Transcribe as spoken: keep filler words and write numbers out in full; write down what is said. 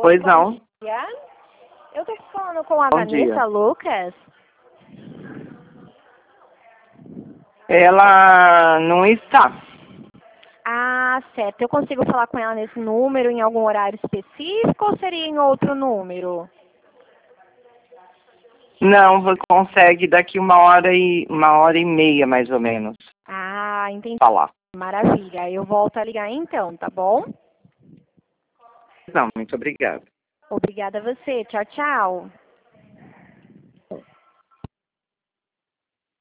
Pois bom não. dia. Eu tô falando com a Bom Vanessa dia. Lucas. Ela não está. Ah, certo. Eu consigo falar com ela nesse número em algum horário específico ou seria em outro número? Não, você consegue daqui uma hora e uma hora e meia, mais ou menos, Ah, entendi. falar. Maravilha. Eu volto a ligar então, tá bom? Não, muito obrigado. Obrigada a você. Tchau, tchau.